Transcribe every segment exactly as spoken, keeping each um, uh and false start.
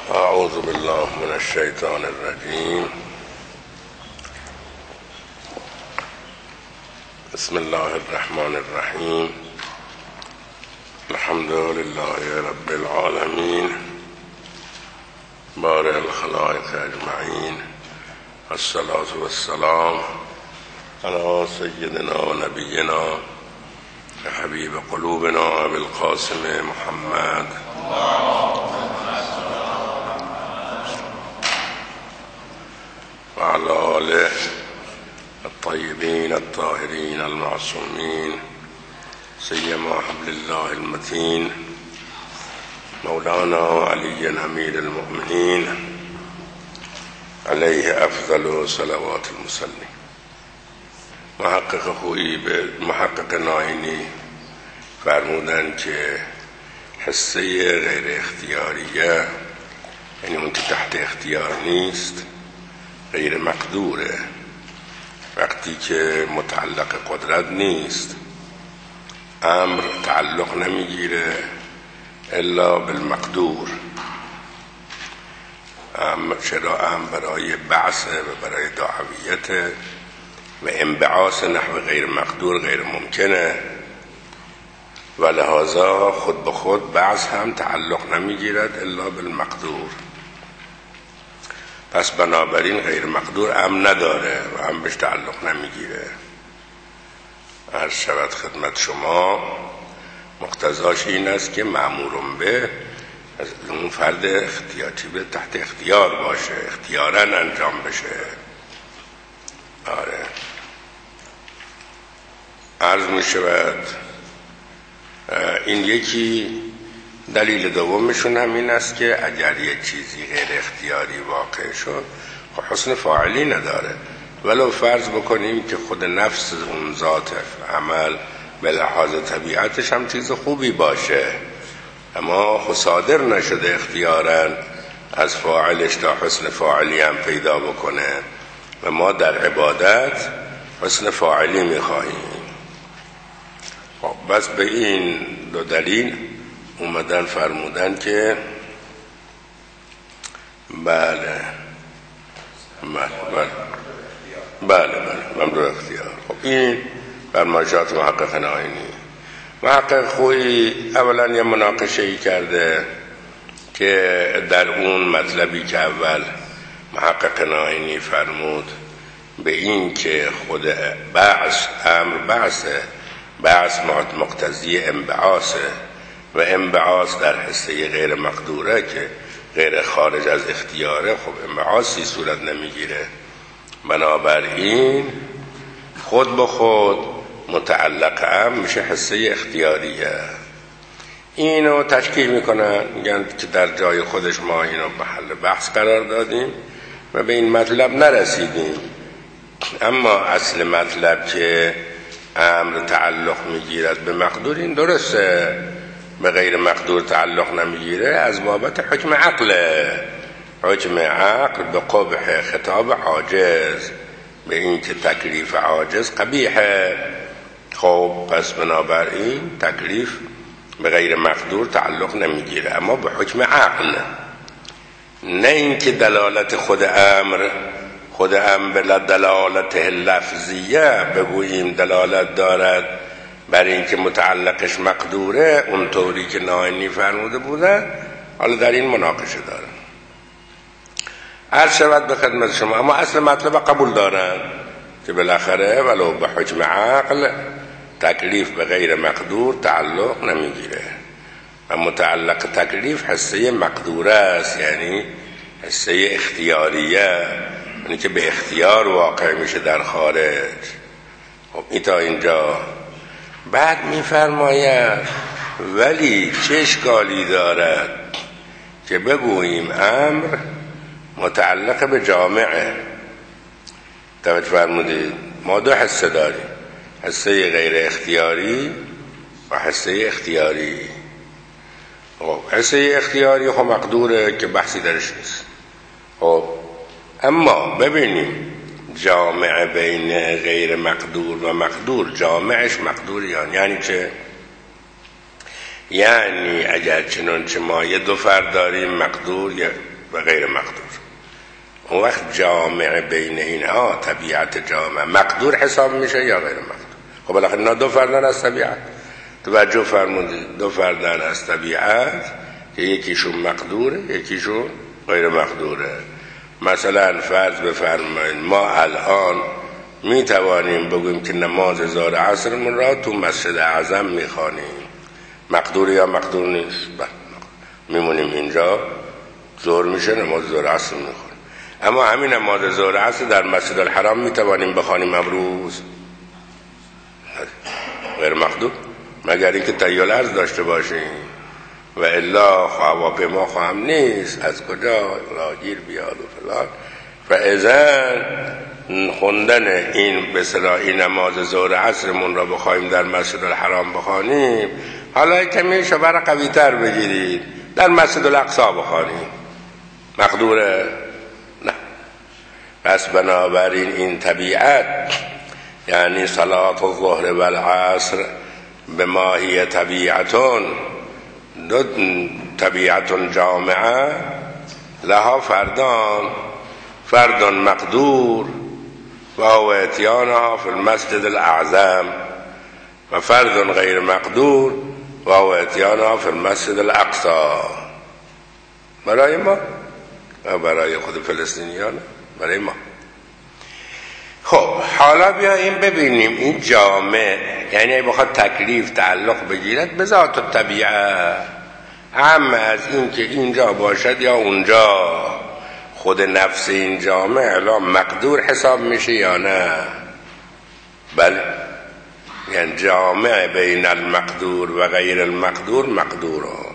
اعوذ بالله من الشیطان الرجیم. بسم الله الرحمن الرحیم. الحمد لله رب العالمین بارئ الخلائق اجمعین. الصلاة والسلام علی سیدنا و نبینا حبیب قلوبنا ابی القاسم محمد و علی آله الطیبین الطاهرین المعصومین، سیما حبل الله المتین مولانا علی امیر المؤمنین علیه افضل صلوات المصلین. محقق خویی به محقق ناینی فرمودن که حسه غیر اختیاریه، یعنی اون که تحت اختیار نیست، غیر مقدوره. وقتی که متعلق قدرت نیست، امر تعلق نمیگیره الا بالمقدور. امر چرا؟ امر برای بعث و برای دعویت و انبعاث نحو غیر مقدور غیر ممکنه و لحاظا خود به خود بعض هم تعلق نمیگیرد الا بالمقدور. پس بنابراین غیر مقدور هم نداره و هم بهش تعلق نمیگیره. عرض شود خدمت شما مقتضاش این است که مأمورون به از اون فرد اختیاری به تحت اختیار باشه، اختیاراً انجام بشه. آره عرض می شود این یکی. دلیل دومشون هم این است که اگر یک چیزی غیر اختیاری واقع شد، خب حسن فاعلی نداره. ولو فرض بکنیم که خود نفس اون ذات عمل به لحاظ طبیعتش هم چیز خوبی باشه، اما خود صادر نشده اختیاراً از فاعلش تا حسن فاعلی هم پیدا بکنه و ما در عبادت حسن فاعلی میخواهیم. خب بس به این دو دلیل اومدن فرمودن که بله بله بله بله بله ممدوح اختیار. خب این فرمایشات محقق ناینی. محقق خویی اولا یه مناقشه ای کرده که در اون مطلبی که اول محقق ناینی فرمود به این که خود بعث امر بعثه، بعث مقتضی انبعاثه و انبعاث در حصه غیر مقدوره که غیر خارج از اختیاره، خب انبعاثی صورت نمیگیره. بنابراین خود به خود متعلق هم میشه حصه اختیاریه. اینو تشکیل میکنن، میگن که در جای خودش ما اینو محل بحث قرار دادیم و به این مطلب نرسیدیم. اما اصل مطلب که امر تعلق میگیرد به مقدور، این درسته. به غیر مقدور تعلق نمیگیره از بابت حکم عقله. حکم عقل به قبح خطاب عاجز، به این که تکلیف عاجز قبیحه. خب پس بنابراین تکلیف به غیر مقدور تعلق نمیگیره، اما به حکم عقل. نه این که دلالت خود امر خود امر به دلالت لفظیه بگوییم دلالت دارد بر این که متعلقش مقدوره، اونطوری که ناینی فرموده بودن. حالا در این مناقشه دارن. عرض شود به خدمت شما، اما اصل مطلب قبول دارن که بالاخره ولو به حکم عقل تکلیف به غیر مقدور تعلق نمیگیره و متعلق تکلیف حصه مقدوره است، یعنی حصه اختیاریه، یعنی که به اختیار واقع میشه در خارج. خب این تا اینجا. بعد میفرماید ولی چه اشکالی دارد که بگوییم امر متعلق به جامعه. توجه فرمودید ما دو حصه داریم، حصه غیر اختیاری و حصه اختیاری. خب حصه اختیاری خب مقدوره که بحثی درش نیست. خب اما ببینیم جامعه بین غیر مقدور و مقدور، جامعش مقدوریان یعنی چه؟ یعنی اگر چنانچه ما یه دو فرد داریم مقدور، و غیر مقدور. اون وقت جامع بین اینها طبیعت جامع مقدور حساب میشه یا غیر مقدور. خب بالاخره اینا دو فردن از طبیعت. توجه فرمودید، دو فردن از طبیعت که یکیشون مقدوره یکیشون غیر مقدوره. مثلا فرض بفرمایید ما الان می توانیم بگوییم که نماز ظهر عصرمون را تو مسجد اعظم میخوانیم، مقدور یا مقدور نیست؟ میمونیم اینجا، ظهر میشه نماز ظهر عصر میخوانیم. اما همین نماز ظهر عصر در مسجد الحرام میتوانیم بخوانیم امروز؟ غیر مقدور، مگر اینکه تحیل عرض داشته باشیم و الا هواپیما خواهم نیست از کجا راگیر بیاد و فلان. و اذن خوندن این به اصطلاح این نماز ظهر عصرمون را بخوایم در مسجد الحرام بخوانیم، حالا کمی شبر قوی تر بگیرید در مسجد الاقصی بخوانیم، مقدوره؟ نه. پس بنابراین این طبیعت یعنی صلات الظهر و العصر به ماهی طبیعتون دو طبیعت جامعه لها فردان، فرد مقدور و هو اتیانها فی المسجد الاعظم و فرد غیر مقدور و هو اتیانها فی المسجد الاقصی. برای ما و برای خود فلسطینیان، برای ما. خب حالا بیاییم ببینیم این جامع یعنی بخواد تکلیف تعلق بگیرد به ذات الطبیعه، اما از این که اینجا باشد یا اونجا، خود نفس این جامع الان مقدور حساب میشه یا نه؟ بله، یعنی جامع بین المقدور و غیر المقدور مقدوران.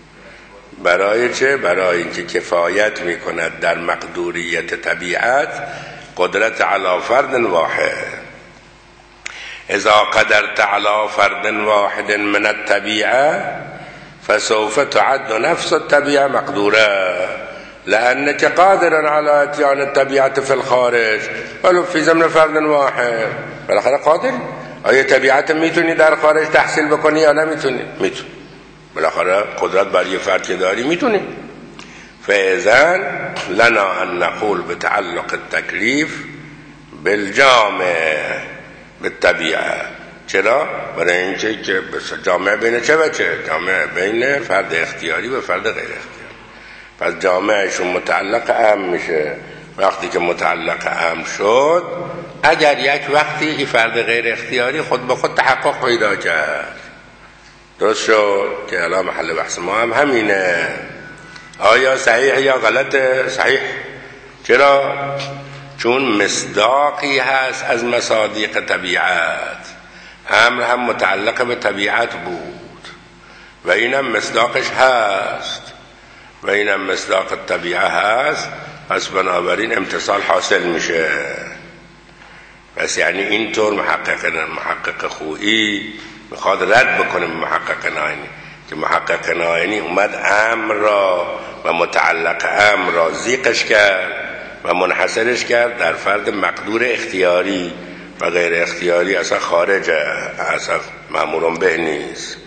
برای چه؟ برای اینکه کفایت میکند در مقدوریت طبیعت قدرت علی فرد واحد. اذا قدرت علی فرد واحد من الطبیعه فسوف تعد نفس الطبیعه مقدوره، لأنك قادر على اتيان الطبيعة في الخارج ولو في ضمن فرد واحد. بالاخره قادر. آیا طبیعت میتونی در خارج تحصیل بکنی یا نمیتونی؟ میتونی. بالاخره قدرت بر یه فرد که داری میتونی. فاذا لنا ان نقول بتعلق التكليف بالجامع بالطبیعه. چرا؟ برای اینکه که جامع بین چه و چه؟ جامع بین فرد اختیاری و فرد غیر اختیاری. پس جامعشون متعلق ام میشه. وقتی که متعلق ام شد، اگر یک وقتی این فرد غیر اختیاری خود به خود تحقق پیدا کرد، درست شد که الان محل بحث ما هم همینه. آیا صحیح یا غلطه؟ صحیح. چرا؟ چون مصداقی هست از مصادیق طبیعت. امر هم متعلق به طبیعت بود و اینم مصداقش هست و اینم مصداق طبیعه هست. پس بنابراین امتصال حاصل میشه. پس یعنی اینطور محقق محقق خویی میخواد رد بکنه محقق ناینی که محقق ناینی اومد امر را و متعلق امر را زیقش کرد و منحصرش کرد در فرد مقدور اختیاری و غیر اختیاری اصلا خارجه، اصلا مأمور به نیست.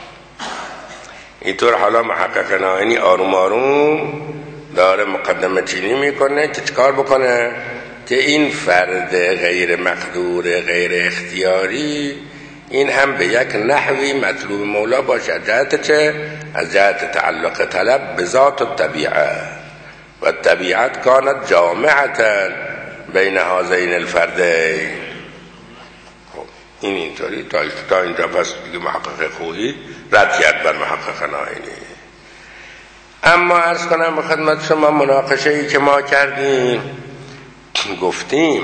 اینطور حالا محقق ناینی آروم آروم داره مقدمه چینی میکنه که چکار بکنه که این فرد غیر مقدور غیر اختیاری این هم به یک نحوی مطلوب مولا باشه. جهت چه؟ از جهت تعلق طلب به ذات الطبیعه و طبیعت کانت جامعتا بین هذین الفردین. خب این اینطوری تا, تا اینجا پس دیگه محقق خویی رد کرد بر محقق ناینی. اما عرض کنم به خدمت شما مناقشه ای که ما کردیم، گفتیم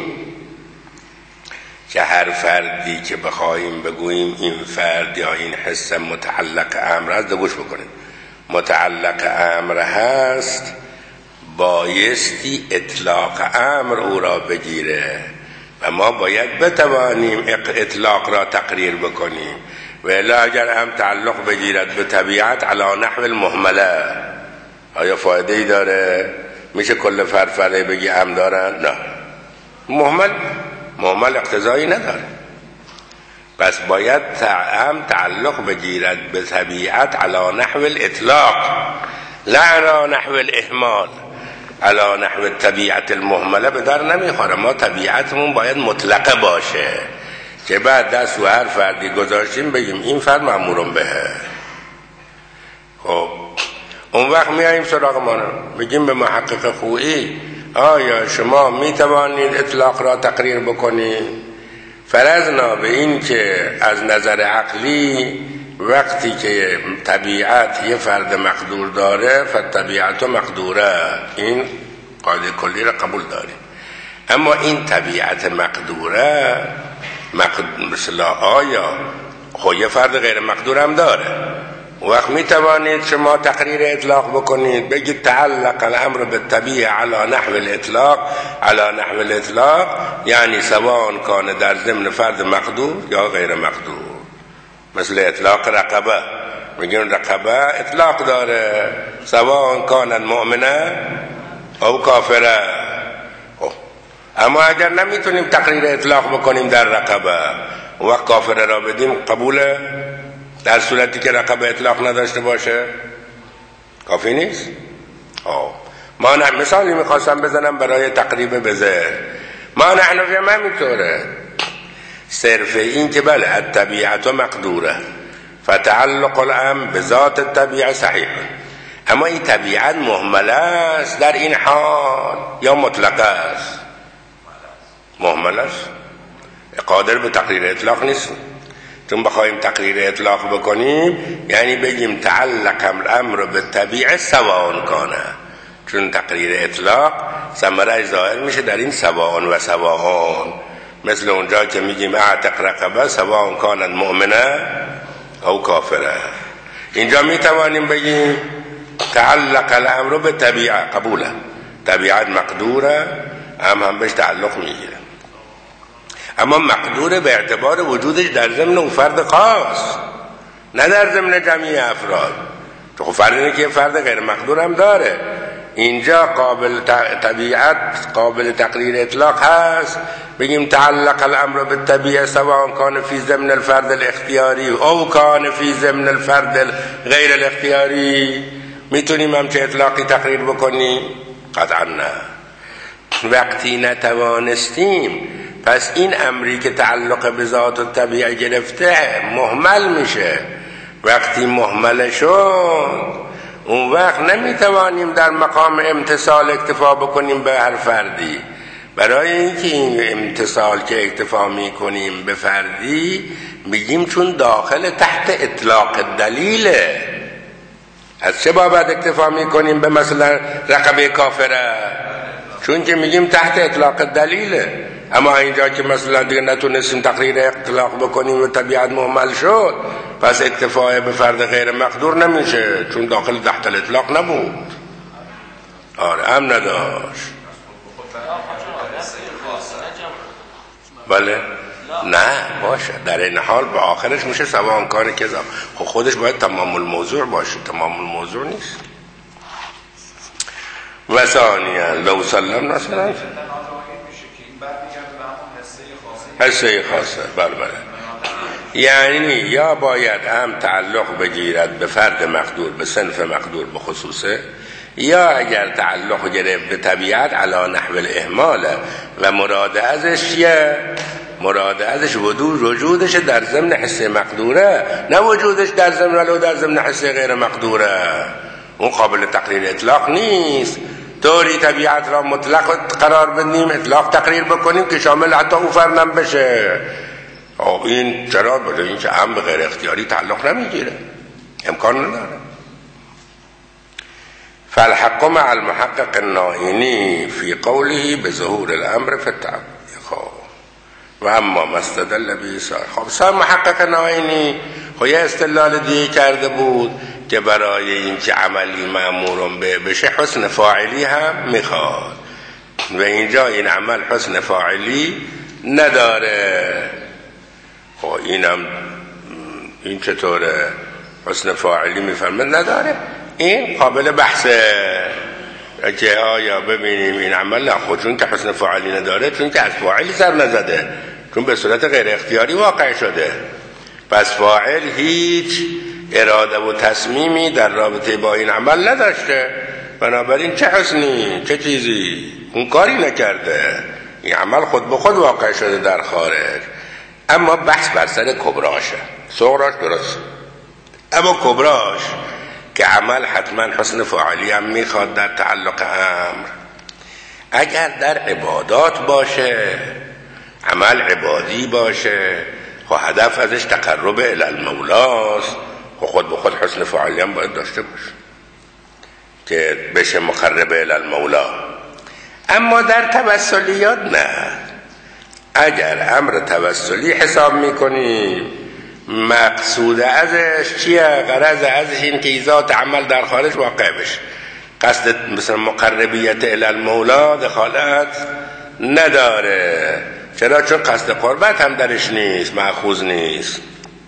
که هر فردی که بخواهیم بگوییم این فرد یا این حس متعلق امر هست، گوش بکنیم، متعلق امر هست، بایستی اطلاق امر او را بگیره و ما باید بتوانیم اطلاق را تقریر بکنیم. و الا اگر هم تعلق بگیرد به طبیعت علی نحو المهمله، آیا فایده ای داره؟ میشه کل فرفره بگی ام دارن؟ نه، مهمل مهمل اقتضایی نداره. پس باید ام تعلق بگیرد به طبیعت علی نحو الاطلاق لا علی نحو الاهمال. علی نحو طبیعت المهمله به در نمیخوره. ما طبیعتمون باید مطلقه باشه که بعد دست و هر فردی گذاشتیم بگیم این فرد مأمورون بهه. خب اون وقت میاییم سراغ ما بگیم به محقق خویی آیا شما میتوانید اطلاق را تقریر بکنید؟ فرضنا به این که از نظر عقلی وقتی که طبیعت یه فرد مقدور داره فطبیعت مقدوره، این قاعده کلی را قبول داریم. اما این طبیعت مقدوره مقد... مثلا آیا خب یه فرد غیر مقدور هم داره، وقت می توانید شما تقریر اطلاق بکنید بگید تعلق الامر بالطبیعه علی نحو الاطلاق علی نحو الاطلاق، یعنی سواء کان در ضمن فرد مقدور یا غیر مقدور. مثل اطلاق رقبه، میگن رقبه اطلاق داره سواء کان مؤمنه او کافره. اما اگر نمیتونیم تقریر اطلاق بکنیم در رقبه وقت کافره را بدیم قبوله؟ در صورتی که رقبه اطلاق نداشته باشه کافی نیست؟ آه. ما نه مثالی میخواستم بزنم برای تقریب به ذهن. ما نحنفی هم همینطوره، صرف این که بله الطبیعت مقدوره فتعلق الامر به ذات الطبیعه صحیح، اما این طبیعت مهمله است در این حال یا مطلقه است؟ مهمله است، قادر به تقریر اطلاق نیست. چون بخوایم تقریر اطلاق بکنیم یعنی بگیم تعلق الامر به طبیعه سواء کانه، چون تقریر اطلاق ثمرش ظاهر میشه در این سواء و سواء، مثل اونجا که میگیم اعتق رقبه سواء کانت مؤمنه او کافره. اینجا میتوانیم بگیم تعلق الامر به طبیعه قبوله، طبیعت مقدوره هم هم بهش تعلق میگیره، اما مقدوره به اعتبار وجودش در ضمن اون فرد خاص نه در ضمن جمعی افراد. تو فرد اینه که فرد غیر مقدور هم داره، اینجا قابل طبیعت قابل تقریر اطلاق هست بگیم تعلق الامر بالطبیعه سواء کان فی ضمن الفرد الاختیاری او کان فی ضمن الفرد غیر الاختیاری. میتونیم همچه اطلاقی تقریر بکنیم؟ قطعا نه. وقتی نتوانستیم پس این امری که تعلق به ذات و طبیعه گرفته مهمل میشه. وقتی مهمل شد اون وقت نمیتوانیم در مقام امتصال اکتفا بکنیم به هر فردی. برای اینکه این امتصال که اکتفا میکنیم به فردی میگیم چون داخل تحت اطلاق دلیله. از چه بابت اکتفا میکنیم به مثلا رقبه کافره؟ چون که میگیم تحت اطلاق دلیله. اما اینجا که مثلا دیگه نتونستیم تقریر اطلاق بکنیم و طبیعت مهمل شد پس اکتفای به فرد غیر مقدور نمیشه چون داخل تحت الاطلاق نبود. آره هم نداشت. بله نه باشه در این حال به آخرش میشه سواء کان کذا. خب خودش باید تمام الموضوع باشه، تمام الموضوع نیست. و ثانیا لو سلم مثلا حسه خاصه بله بله، یعنی یا باید هم تعلق بگیرد به فرد مقدور به صنف مقدور به خصوصه، یا اگر تعلق گرفت به طبیعت علی نحو الاهمال و مراد ازش یه مراد ازش وجود وجودش در ضمن حسه مقدوره نه وجودش در ضمن ولو در ضمن حسه غیر مقدوره. اون قابل تقریر اطلاق نیست. طوری طبیعت را مطلق قرار بدیم اطلاق تقریر بکنیم که شامل حتی او فرنم بشه. خب این چرا؟ بده این که هم به غیر اختیاری تعلق نمیگیره، امکان نداره. فالحق مع المحقق النائینی فی قوله بظهور الامر فی التعبد. و اما مستدل به سار. خب سا محقق نائینی خب یه استدلال دیگه کرده بود که برای این که عملی مأمورم به بشه حسن فاعلی هم میخواد و اینجا این عمل حسن فاعلی نداره. خب اینم این چطوره حسن فاعلی میفرمه نداره؟ این قابل بحثه که آیا ببینیم این عمل نه خود چون که حسن فاعلی نداره چون که از فاعلی سر نزده، چون به صورت غیر اختیاری واقع شده، پس فاعل هیچ اراده و تصمیمی در رابطه با این عمل نداشته. بنابراین چه حسنی، چه چیزی، اون کاری نکرده، این عمل خود به خود واقع شده در خارج. اما بحث بر سر کبراشه. صغراش درست، اما کبراش که عمل حتما حسن فاعلی هم میخواد در تعلق امر. اگر در عبادات باشه، عمل عبادی باشه، خب هدف ازش تقرب الی المولاست، خب خود به خود حسن فاعلی هم باید داشته باشه که بشه مقرب الی المولا. اما در توسلیات نه. اگر امر توسلی حساب میکنیم، مقصود ازش چیه؟ غرض از این که ذات عمل در خارج واقع بشه، قصد مثلا مقربیت الی المولا دخالت نداره. چرا؟ چون قصد قربت هم درش نیست، مأخوذ نیست.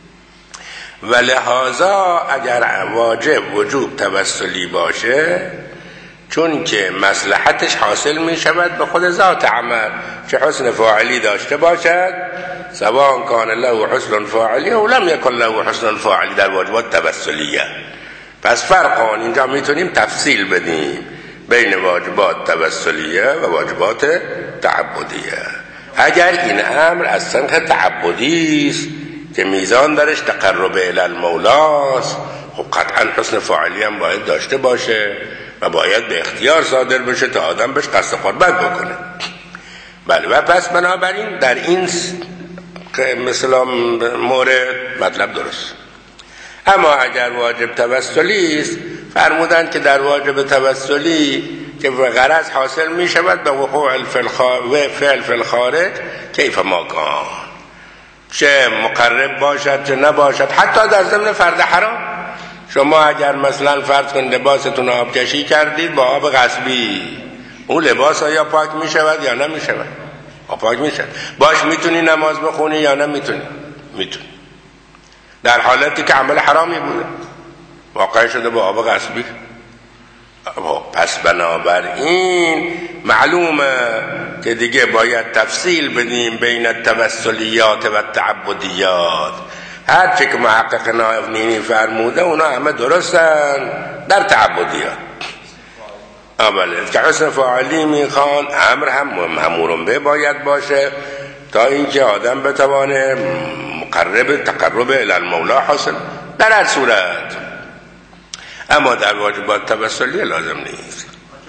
و لحاظا اگر واجب وجوب توسلی باشه، چون که مصلحتش حاصل می شود به خود ذات عمل، چه حسن فاعلی داشته باشد، سواء کان له حسن فاعلی او لم یکن له حسن فاعلی در واجبات توسلیه. پس فرقان اینجا میتونیم تفصیل بدیم بین واجبات توسلیه و واجبات تعبدیه. اگر این امر از سنخ تعبدی است که میزان درش تقرب الی المولاست، خب قطعا حسن فاعلی هم باید داشته باشه و باید به اختیار صادر بشه تا آدم بهش قصد قربت بکنه. بله، و پس بنابراین در این مثلا مورد مطلب درست. اما اگر واجب توسلی است، فرمودند که در واجب توسلی که غرض حاصل می شود به وقوع فعل فی الخارج کیف ما کان، چه مقرب باشد چه نباشد، حتی در ضمن فرض حرام. شما اگر مثلا فرض کن لباستون آب کشی کردید با آب غصبی، اون لباس یا پاک می شود یا نمی شود؟ پاک می شود. باش میتونی نماز بخونی یا نمیتونی؟ میتونی، در حالتی که عمل حرامی بوده، واقع شده با آب غصبی. پس بنابراین معلومه که دیگه باید تفصیل بدیم بین التوسلیات و التعبدیات. هر چه که محقق نایب نینی فرموده اونا همه درستن در تعبدیات. اوله که حسن فاعلی میخوان، امر هم مأمور به باید باشه تا اینکه آدم بتوانه مقرب تقرب الی المولا حاصل در هر صورت. اما در واجبات توسلی لازم نیست.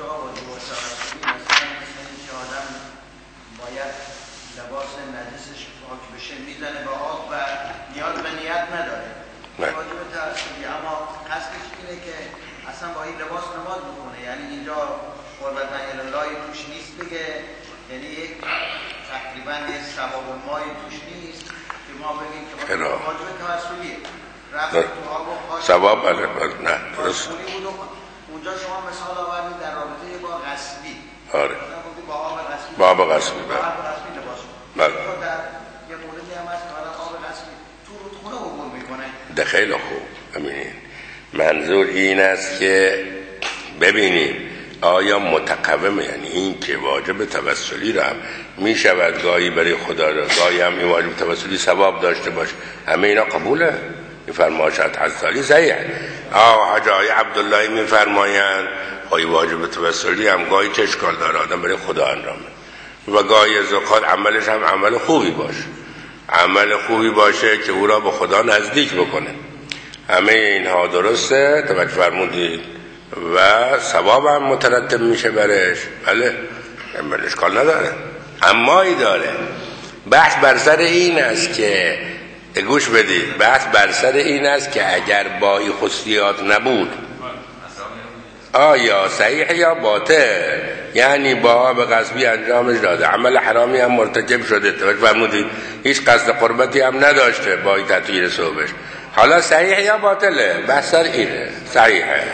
ثواب علیه نه درست. اونجا شما مثال آوردید در رابطه با غصبی. آره. با آب غصبی. با آب غصبی. با آب غصبی لباس. بله. در یه موردی هم هست که آب غصبی تو رودخونه عبور میکنه. ده خیلی خوب. ببینید منظور این است که ببینید آیا متقومه، یعنی این که واجب توسلی را هم می شود گاهی برای خدا را، گاهی هم این واجب توسلی ثواب داشته باشه، همه اینا قبوله. این فرمایشات حضرت صحیح. آه حجای عبدالله می فرمایند خواهی واجب توسلی هم گاهی چه اشکال داره، آدم برای خدا انجامه و گاهی از اوقات عملش هم عمل خوبی باشه، عمل خوبی باشه که او را به خدا نزدیک بکنه. همه اینها درسته، توجه فرمودید، و ثواب هم مترتب میشه برش. بله عمل اشکال نداره. اما ای داره بحث بر سر این است که گوش بدید، بحث بر سر این است که اگر با این خصوصیات نبود آیا صحیح یا باطل، یعنی با آب غصبی انجامش داده، عمل حرامی هم مرتکب شده، توجه فرمودید، هیچ قصد قربتی هم نداشته با این تطهیر صوبش، حالا صحیح یا باطله؟ بحث سر اینه. صحیحه.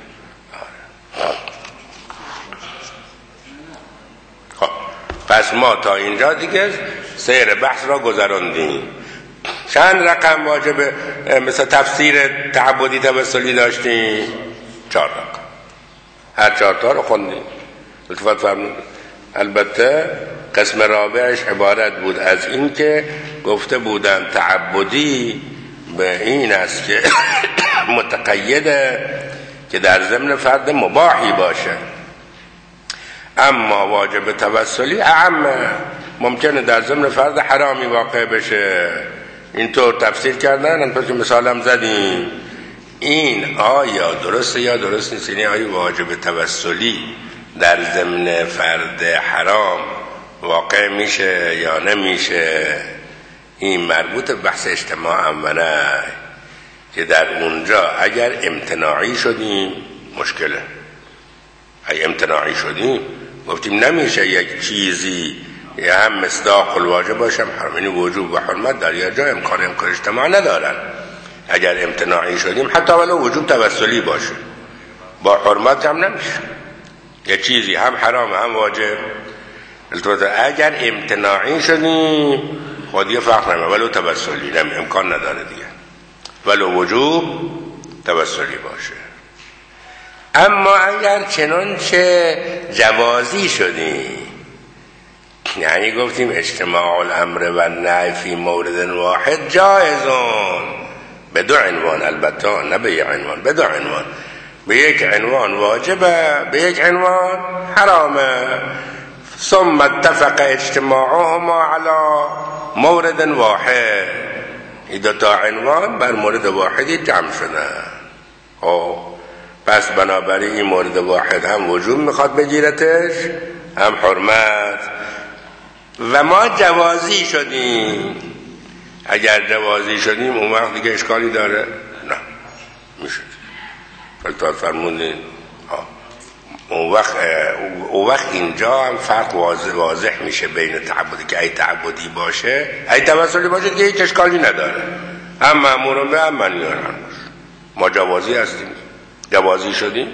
خب پس ما تا اینجا دیگه سیر بحث را گذراندیم. چند رقم واجب مثل تفسیر تعبدی توسلی داشتیم؟ چهار رقم. هر چهار تا رو خوندیم. التفات فرمودید. البته قسم رابعش عبارت بود از این که گفته بودم تعبدی به این است که متقیده که در ضمن فرد مباحی باشه. اما واجب توسلی اعم، ممکنه در ضمن فرد حرامی واقع بشه. اینطور تفسیر کردن. همونطور که مثالم زدیم. این آیا درسته یا درست نیست؟ یعنی آیا واجب توسلی در ضمن فرد حرام واقع میشه یا نمیشه؟ این مربوط به بحث اجتماع امنه که در اونجا اگر امتناعی شدیم مشکله. اگر امتناعی شدیم گفتیم نمیشه یک چیزی یا هم مصداق الواجب باشه هم حرام، یعنی وجوب و حرمت در یه جا امکان امکان اجتماع ندارن. اگر امتناعی شدیم حتی ولو وجوب توسلی باشه با حرمت هم نمیشه. یه چیزی هم حرام هم واجب. اگر امتناعی شدیم خود یه فرق نمید ولو توسلی نمی امکان نداره دیگه، ولو وجوب توسلی باشه. اما اگر چنانچه جوازی شدیم، یعنی گفتیم اجتماع الامر و النهی فی مورد واحد جایزون به دو عنوان، البته نه به یک عنوان، به دو عنوان، به یک عنوان واجبه به یک عنوان حرامه. ثم اتفق اجتماعهما على مورد واحد، این دو تا عنوان بر مورد واحدی جمع شده. خب پس بنابراین این مورد واحد هم وجوب میخواد بگیرتش هم حرمت. و ما جوازی شدیم. اگر جوازی شدیم اون وقت دیگه اشکالی داره؟ نه میشه. فلتار فرمودین اون وقت اون وقت اینجا هم فرق واضح واضح میشه بین تعبدی که ای تعبدی باشه ای توسلی باشه دیگه هیچ اشکالی نداره، هم مأمورون به هم منهیان عنه. ما جوازی هستیم، جوازی شدیم.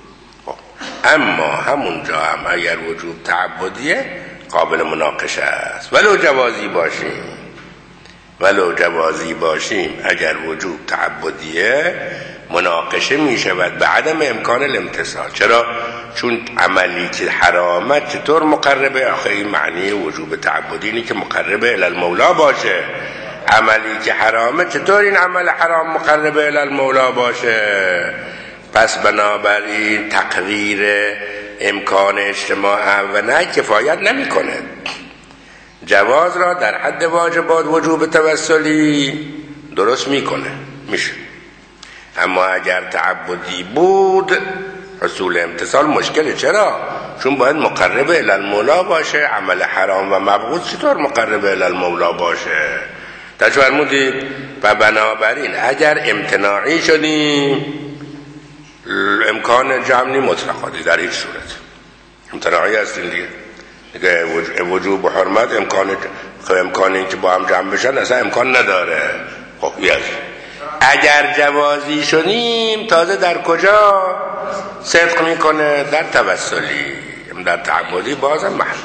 اما همونجا هم اگر وجوب تعبدیه قابل مناقشه است. ولو جوازی باشیم ولو جوازی باشیم اگر وجوب تعبدیه مناقشه می شود به عدم امکان الامتثال. چرا؟ چون عملی که حرامه چطور مقربه؟ آخه این معنی وجوب تعبدی اینه که مقربه الی المولا باشه. عملی که حرامه چطور این عمل حرام مقربه الی المولا باشه؟ پس بنابراین تقریر امکان اجتماع و نه کفایت نمی کنه. جواز را در حد واجبات وجوب توسلی درست میکنه، میشه. اما اگر تعبدی بود حصول امتصال مشکله. چرا؟ چون باید مقرب الی المولا باشه. عمل حرام و مبغوض چطور مقرب الی المولا باشه؟ تا چه فرمودید؟ و بنابراین اگر امتناعی شدیم امکان جمعی مطلقاتی در هیچ صورت امتناعی هستیم دیگه. دیگه وجوب و حرمت امکان امکان این که با هم جمع بشن اصلا امکان نداره. خب بیاد اگر جوازی شدیم تازه در کجا صدق میکنه؟ در توسلی. در تعبدی بازم محل.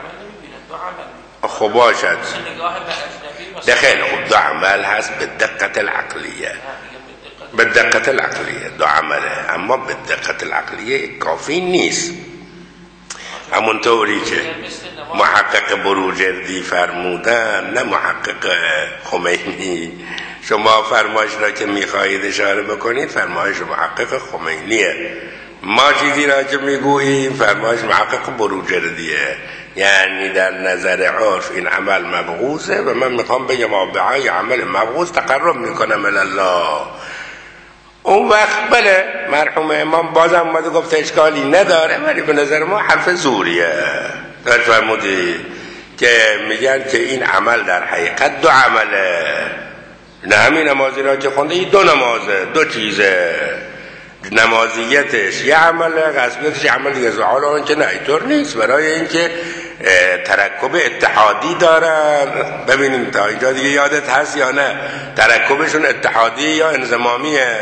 خب باشد دخیل خب دو عمل هست به دقت العقلیه، به دقت العقلیه دو عمله، اما به دقت العقلیه کافی نیست. همون طوری که محقق بروجردی فرمودن نه محقق خمینی. شما فرمایش را که میخواهید اشاره بکنید فرمایش محقق خمینیه. ما چیزی را که میگوییم فرمایش محقق بروجردیه. یعنی در نظر عرف این عمل مبغوضه و من میخوام بگم آبعای عمل مبغوض تقرب میکنم الله. اون وقت بله مرحوم امام بازم اومده گفت اشکالی نداره، ولی به نظر ما حرف زوریه. داشت فرمودی که میگن که این عمل در حقیقت دو عمله. نه همین نمازی را که خونده این دو نمازه، دو چیزه. نمازیتش یه عمله، غسبیتش یه عمل دیگه. حالا این که نه اینطور نیست، برای اینکه ترکب اتحادی دارن. ببینیم تا اینجا دیگه یادت هست یا نه؟ ترکبشون اتحادی یا انضمامیه؟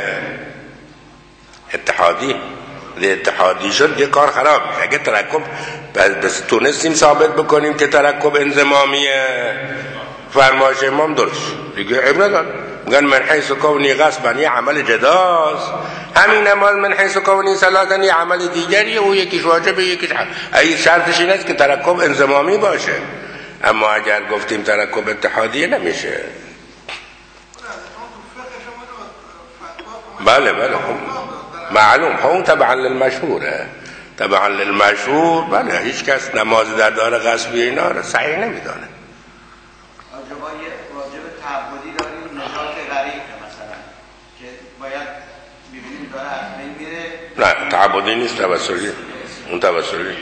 اتحادی. اتحادی شد یه کار خراب میشه. اگه ترکب بس تونستیم ثابت بکنیم که ترکب انضمامیه فرمایش امام درست دیگه عیب نداره. میگن من حیث کونی غصبا یه عمل جداست، همین نماز من حیث کونی صلاتن یه عمل دیگریه، او یکیش واجبه یکیش حرام. ای شرطش این است که ترکب انضمامی باشه. اما اگر گفتیم ترکب اتحادیه نمیشه. بله بله معلوم اون تبعا للمشهوره، تبعا للمشهور. بله هیچ کس نماز در دار غصبی اینا رو صحیح نمیدانه. واجب تعبدی داریم نجات غریق مثلا که باید ببینیم داره از بین میره. نه تعبدی نیست، توسلی. اون توسلی.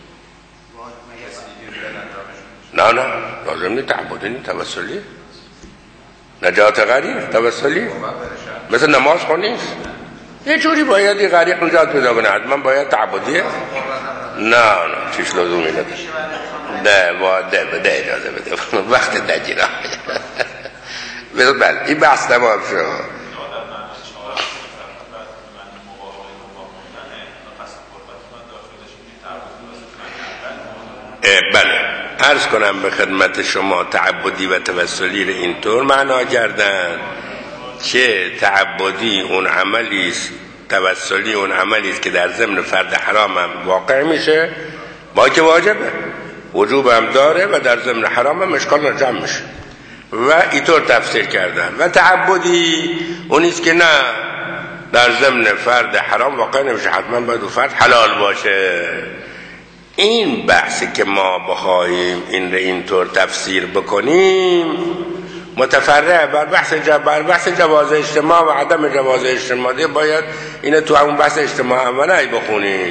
نه نه لازم نیست، تعبدی نیست، توسلی. نجات غریق توسلی مثل نماز خون نیست. یه جوری باید یه غریق نجات پیدا کنه، حتما باید تعبدیه. نه نه چیش لزومی نداره. نه باید ده بده اجازه بده وقت نگیره. بله این بحث تمام شد. بله عرض کنم به خدمت شما تعبدی و توسلی رو اینطور معنا کردن که تعبدی اون عملی است، توسلی اون عملی است که در ضمن فرد حرام هم واقع میشه، با که واجبه وجوب هم داره و در ضمن حرام هم اشکال جمع میشه و اینطور تفسیر کردن. و تعبدی اون است که نه در ضمن فرد حرام واقع نمیشه، حتما باید اون فرد حلال باشه. این بحثی که ما بخواهیم این رو اینطور تفسیر بکنیم متفرع بر بحث بر بحث جواز اجتماع و عدم جواز اجتماع، باید اینو تو همون بحث اجتماع عملی بخونیم.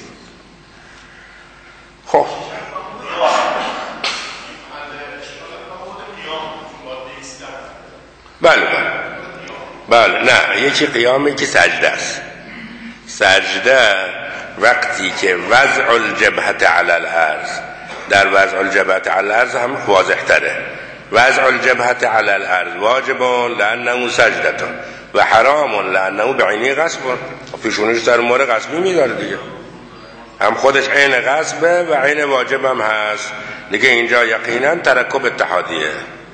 خب بله بله بله نه یکی قیامی که سجده است. سجده وقتی که وضع الجبهت علی الارض، در وضع الجبهت علی الارض هم واضح تره. وضع الجبهت علی الارض واجب لانه سجدتون و حرام لانه بعینی غصب. پیشونیش در مورد غصبی میداره دیگه، هم خودش عین غصبه و عین واجب هم هست دیگه. اینجا یقینا ترکب اتحادیه.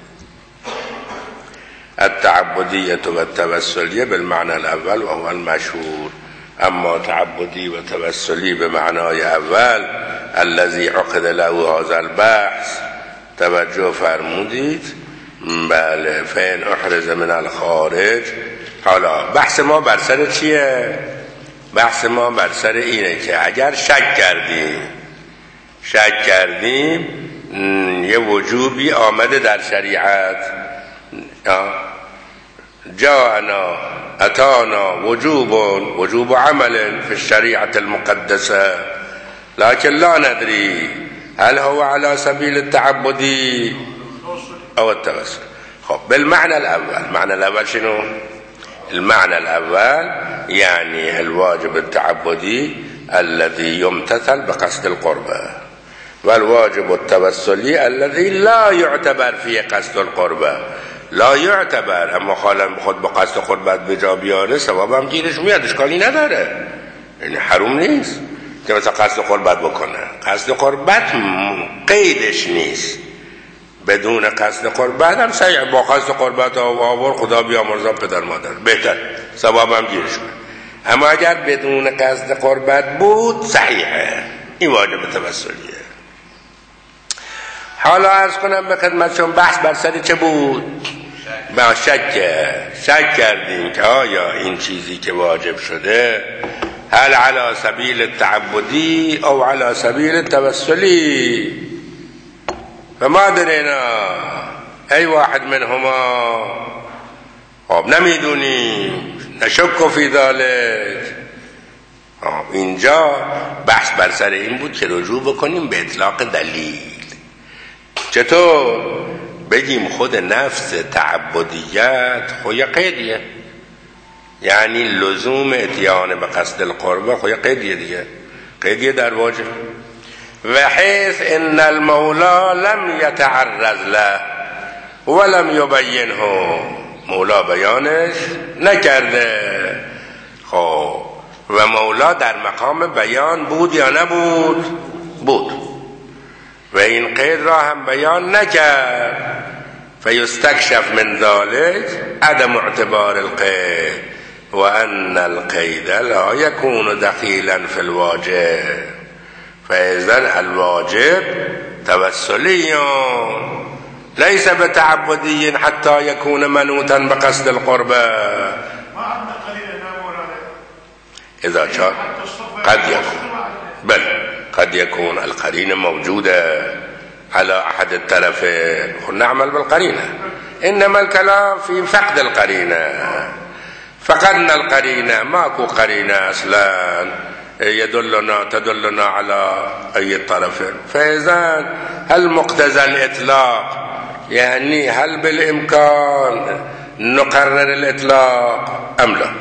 التعبدیه و التوسلیه بالمعنى الاول و هو المشهور. اما تعبدی و توسلی به معنای اول الذي عقد له هذا البحث، توجه فرمودید؟ بله فین احرز من الخارج. حالا بحث ما بر سر چیه؟ بحث ما بر سر اینه که اگر شک کردیم شک کردیم یه وجوبی آمده در شریعت، جاءنا اتانا وجوب وجوب عمل في الشريعة المقدسة لكن لا ندري هل هو على سبيل التعبدي او التوسل. خب بالمعنى الاول، معنى الاول شنو؟ المعنى الاول يعني الواجب التعبدي الذي يمتثل بقصد القربة، والواجب التوسلي الذي لا يعتبر فيه قصد القربة. لا يعتبر، اما خالم خود با قصد قربت به جا بیاره ثواب هم گیرش میاد، اشکالی نداره، یعنی حروم نیست که مثلا قصد قربت بکنه. قصد قربت قیدش نیست، بدون قصد قربت هم صحیح، با قصد قربت آور خدا بیامرزا پدر مادر بهتر، ثواب هم گیرش میاد. اما اگر بدون قصد قربت بود صحیحه، این واجب توسلیه. حالا عرض کنم به خدمتشون بحث بر سر چه بود؟ با شک شک کردیم که آیا این چیزی که واجب شده هل علی سبیل التعبدی او علی سبیل التوسلی، و ما درینا ای واحد منهما. خب نمیدونیم، نشک فی ذلک. اینجا بحث بر سر این بود که رجوع بکنیم به اطلاق دلیل. چطور؟ بگیم خود نفس تعبدیت خوی قیدیه، یعنی لزوم اتیان به قصد القربه خوی قیدیه دیگه، قیدیه در واجب. و حیث ان المولا لم یتعرض له ولم یبینه، مولا بیانش نکرده. خب و مولا در مقام بیان بود یا نبود؟ بود. و این قید را هم بیان نکرد. فیستکشف من ذلك عدم اعتبار القید و ان القید لا یکون دخیلا فی الواجب، فاذن الواجب توسلی لیس بتعبدی حتی یکون منوطا بقصد القربه. اذا شاء قد يكون، بل قد يكون القرينة موجودة على أحد الطرفين ونعمل بالقرينة. إنما الكلام في فقد القرينة. فقدنا القرينة، ماكو قرينة أصلا يدلنا تدلنا على أي طرفين. فإذا هل مقتضى الإطلاق يعني هل بالإمكان نقرر الإطلاق أم لا؟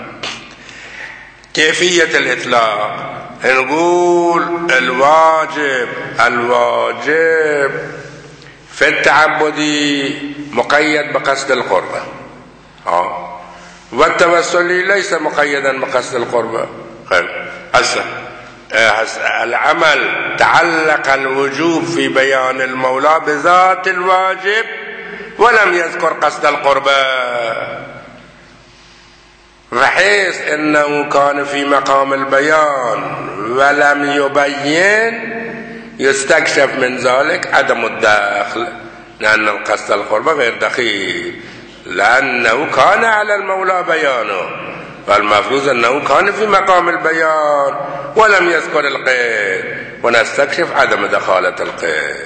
كيفية الإطلاق نقول الواجب الواجب في التعبدي مقيد بقصد القربة، اه والتوسلي ليس مقيدا بقصد القربة. هسه العمل تعلق الوجوب في بيان المولى بذات الواجب ولم يذكر قصد القربة، بحيث انه كان في مقام البيان ولم يبين يستكشف من ذلك عدم الدخل، لان القصد القربة غير دخيل، لانه كان على المولى بيانه، والمفروض انه كان في مقام البيان ولم يذكر القيد، ونستكشف عدم دخالة القيد.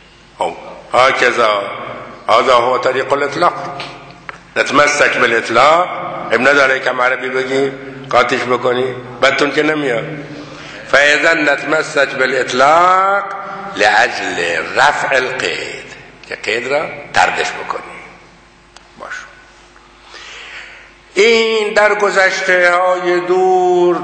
هكذا هذا هو طريق الاطلاق. نتمسك بالاطلاق، ابن داره کم عربی بگی قاطش بکنی بدتون که نمیاد. فاذا نتمسك بالاطلاق لاجل رفع القيد، که قید را تردش بکنی. باش این در گذشته های دور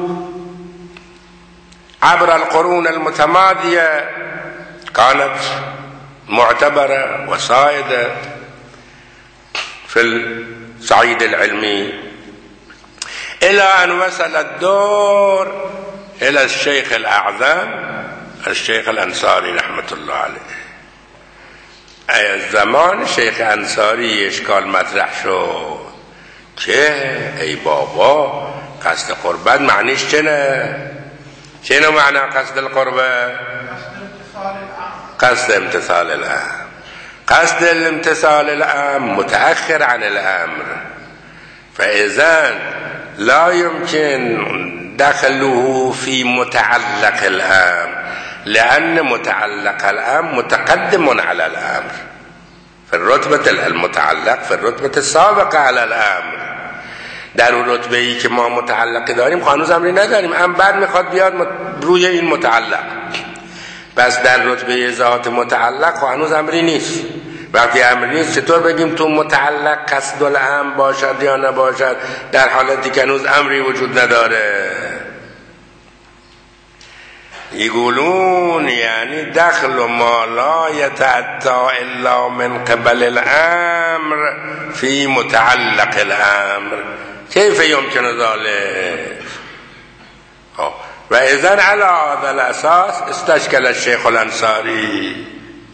عبر القرون المتمادية كانت معتبرة وسائدة في الصعيد العلمي، إلى أن وصل الدور إلى الشيخ الأعظم الشيخ الأنصاري رحمة الله عليه. أي الزمان الشيخ الأنصاري اشكال مطرح شد که ای بابا قصد قربت معنیش چنه؟ چنه معنی قصد القربة؟ قصد امتثال الأمر. قصد الامتثال الأمر متأخر عن الأمر، فإذا لا يمكن دخله في متعلق الأمر، لأن متعلق الأمر متقدم على الأمر في الرتبة المتعلق في الرتبة السابقة على الأمر. در اون رتبه ای که ما متعلقی داریم هنوز امری نداریم، ام بعد میخواد بیاد روی این متعلق. بس در رتبه ذات متعلق هنوز امری نیست. وقتی امری نیست چطور بگیم تو متعلق قصد الامر باشد یا نباشد، در حالتی که هنوز امری وجود نداره؟ يقولون يعني دخل ما لا يتأتى إلا من قبل الأمر في متعلق الأمر، كيف يمكن ذلك؟ وإذن على هذا الأساس استشكل الشيخ الأنصاري،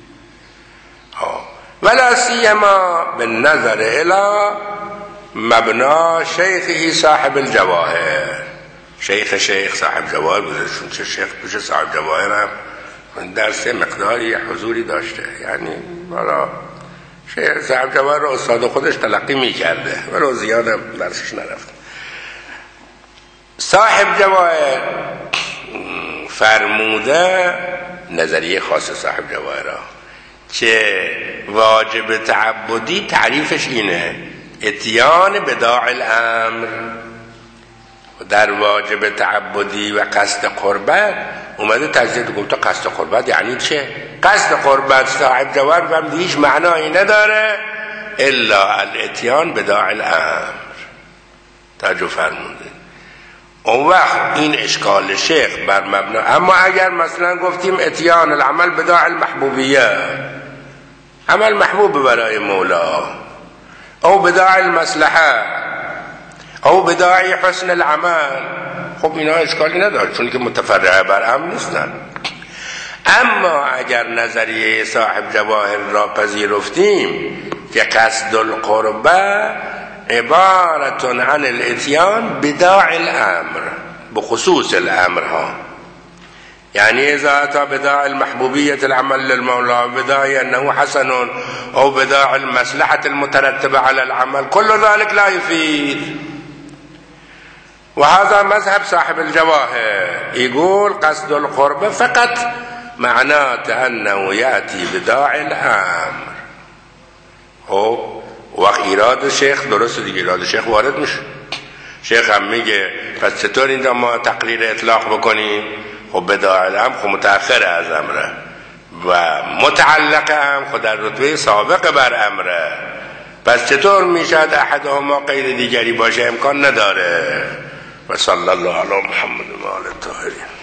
ولا سيما بالنظر إلى مبنى شيخه صاحب الجواهر. شیخ شیخ صاحب جواهر بودشون، چه شیخ بشه صاحب جواهر هم من درس مقداری حضوری داشته، یعنی برای شیخ صاحب جواهر رو استاد خودش تلقی می کرده و رو زیادم درسش نرفت. صاحب جواهر فرموده نظریه خاص صاحب جواهر که واجب تعبدی تعریفش اینه اتیان بداع الامر. در واجب تعبدی و قصد قربت اومده تجدید گفت قصد قربت یعنی چه؟ قصد قربت صاحب جواب هم هیچ معنایی نداره الا الاتیان بداع الامر. توجه فرمودید. اون وقت این اشکال شیخ بر مبنا، اما اگر مثلا گفتیم اتیان العمل بداع المحبوبیه، عمل محبوب برای مولا، او بداع المصلحه، او بداعی حسن العمل، خب اینا اشکالی نداره چون که متفرعه بر امر نیستن. اما اگر نظریه صاحب جواهر را پذیرفتیم که قصد القربه عبارت عن الاتیان بداع الامر بخصوص الامر ها، يعني اذا اتى بداع المحبوبيه العمل للمولى، بداع انه حسن، او بداع المصلحه المترتبه على العمل، كل ذلك لا يفيد. و هذا مذهب صاحب الجواهر يقول قصد القربة فقط معناته أنه يأتي بداعي الأمر. خب وقت ایراد شیخ درست دیگه، ایراد شیخ وارد میشه. شیخ هم میگه پس چطور اینجا ما تقریر اطلاق بکنیم؟ خب بداعی الامر خب متأخر از امره و متعلق هم خود در رتبه سابق بر امره، پس چطور میشد احدهما غیر دیگری باشه؟ امکان نداره. و صلی الله علی محمد و آل الطاهرین.